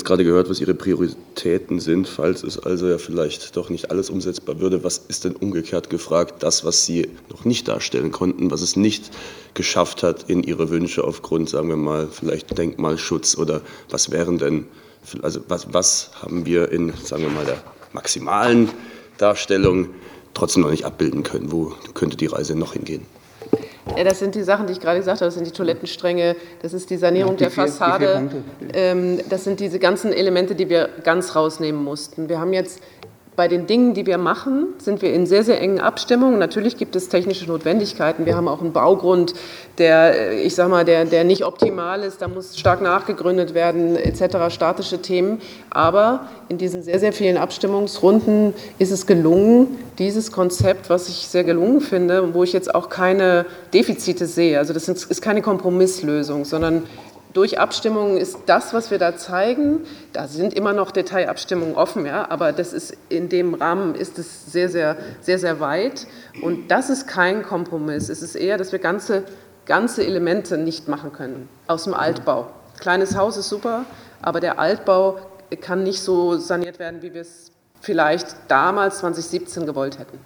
gerade gehört, was Ihre Prioritäten sind, falls es also ja vielleicht doch nicht alles umsetzbar würde. Was ist denn umgekehrt gefragt, das, was Sie noch nicht darstellen konnten, was es nicht geschafft hat in Ihre Wünsche aufgrund, sagen wir mal, vielleicht Denkmalschutz, oder was wären denn, also was haben wir in, sagen wir mal, der maximalen Darstellung trotzdem noch nicht abbilden können? Wo könnte die Reise noch hingehen? Ja, das sind die Sachen, die ich gerade gesagt habe, das sind die Toilettenstränge, das ist die Sanierung der Fassade, das sind diese ganzen Elemente, die wir ganz rausnehmen mussten. Wir haben jetzt bei den Dingen, die wir machen, sind wir in sehr, sehr engen Abstimmungen. Natürlich gibt es technische Notwendigkeiten. Wir haben auch einen Baugrund, der, ich sage mal, der nicht optimal ist. Da muss stark nachgegründet werden, etc., statische Themen. Aber in diesen sehr, sehr vielen Abstimmungsrunden ist es gelungen, dieses Konzept, was ich sehr gelungen finde, wo ich jetzt auch keine Defizite sehe. Also das ist keine Kompromisslösung, sondern durch Abstimmungen ist das, was wir da zeigen, da sind immer noch Detailabstimmungen offen, ja, aber das ist, in dem Rahmen ist es sehr, sehr, sehr, sehr weit. Und das ist kein Kompromiss. Es ist eher, dass wir ganze Elemente nicht machen können aus dem Altbau. Kleines Haus ist super, aber der Altbau kann nicht so saniert werden, wie wir es vielleicht damals 2017 gewollt hätten.